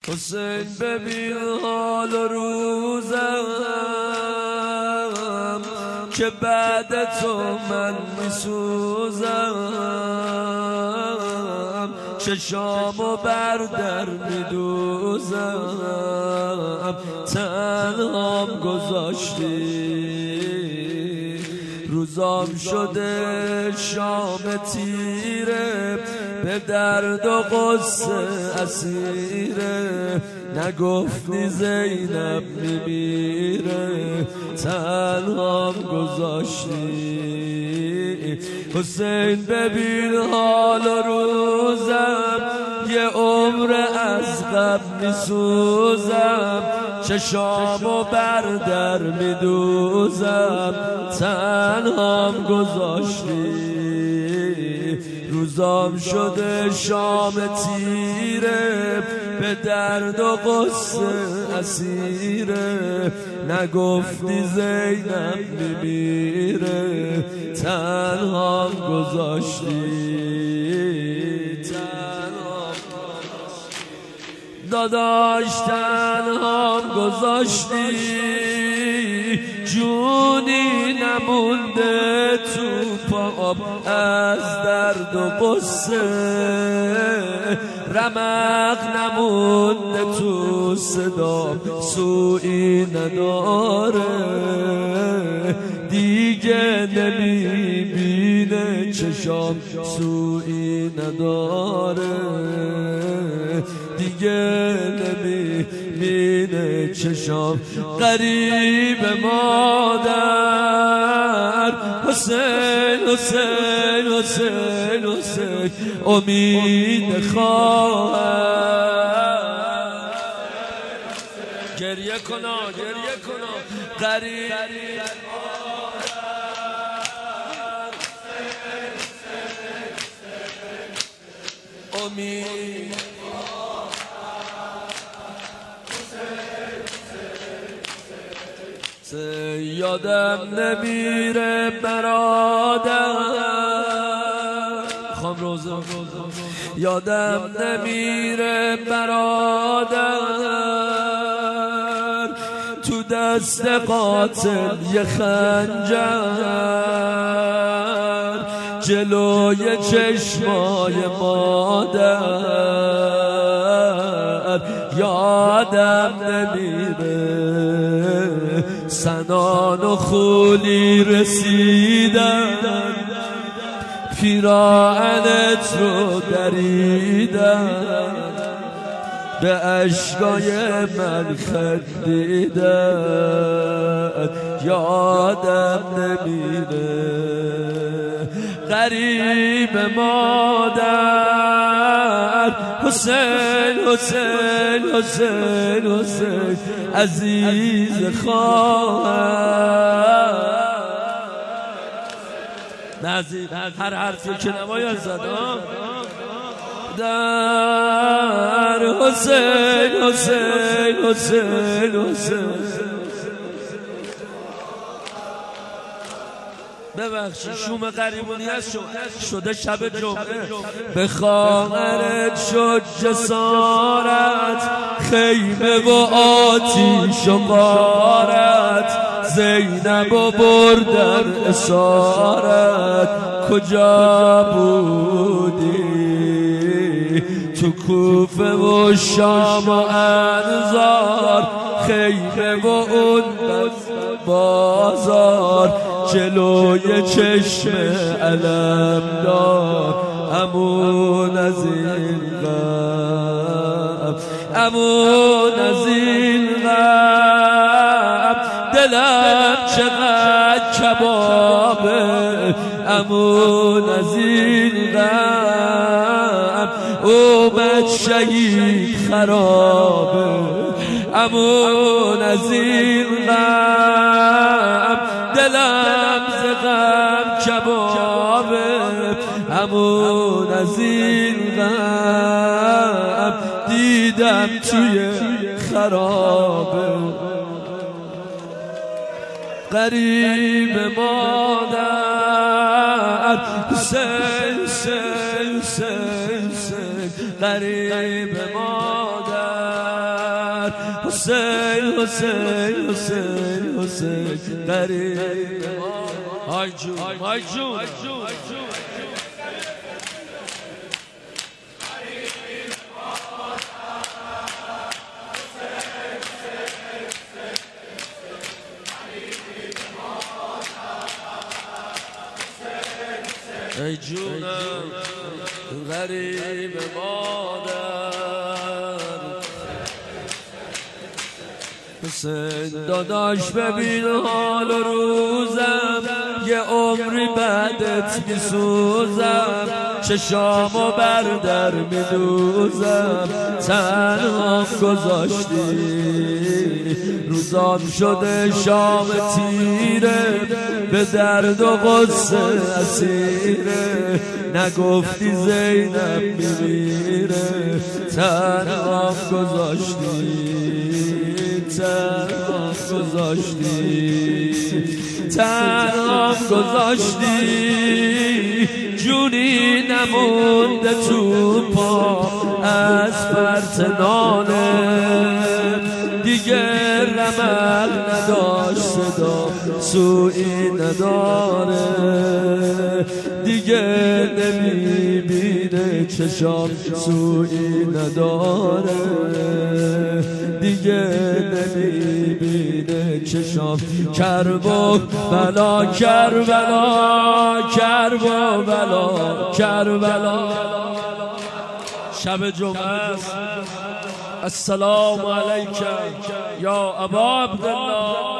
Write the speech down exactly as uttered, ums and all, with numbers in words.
حسین ببین حال و روزم که بعد تو من میسوزم، چشامو بر در میدوزم، تنهام گذاشتی، روزام شده شام تیره، به درد و غصه اسیره، نگفتی زینب میمیره، تنهام گذاشتی. حسین ببین حال و روزم، یه عمر از قبل میسوزم، چشامو بر در میدوزم، تنهام گذاشتی، روزام شده شام تیره، به درد و غصه اسیره، نگفتی زینب میمیره، تنهام گذاشتی، تنهام داداش تنهام گذاشتی، جونی نمونده تو پام از درد و غصه، رمق نمونده تو صدام سوئی نداره، دیگه نمیبینه چشام سوئی نداره، دیگه نمیبینه چشام. غریب مادر حسین حسین حسین حسین، امید خواهر، گریه کنا گریه کنا. غریب امید یادم نمیره برادر، خام روزه یادم نمیره برادر، تو دست قاتل یه خنجر، جلوی چشمای مادر، یادم نمیره سنان و خولی رسیدن، پیراهنت رو دریدن، به اشکای من خندیدن، یادم نمیره. غریب مادر حسین حسین حسین حسین، عزیز خواهر، نزدیک هر حرفی که نباید زد در حسین حسین حسین حسین. ببخشی شوم قریبونی هست شده شب جمعه، به خواهرت شد جسارت، خیمه و آتیش و غارت، زینب و بردن اسارت، کجا بودی تو کوفه و شام و انظار، خیمه و اون بازار، جلوی چشم علمدار، امون از این غم، امون از این غم، دلم چقدر کبابه، امون از این غم، اومد شهید خرابه، امون از این غم، دلم ز غم کبابه، امون از این غم، دیدم توی خرابه. غریب مادر حسین حسین حسین، غریب مادر حسین حسین حسین حسین غریب های جون های جون ای جونم غریب مادر حسین داداش ببین حال و روزم یه عمری بعدت میسوزم چشامو بردر میدوزم تنهام گذاشتی روزام شده شام تیره به درد و غصه اسیره نگفتی زینب میمیره تنهام گذاشتی تنهام گذاشتی تنهام گذاشتی جونی نمونده تو پا از فرط نانه دیگه رمق نداشت صدا سوئی نداره دیگه نمیبینه چشام سوئی نداره دیگه نمیبینه چشام کربو بلا کربلا کربو بلا کربلا شب جمعه السلام علیکم یا ابا عبدالله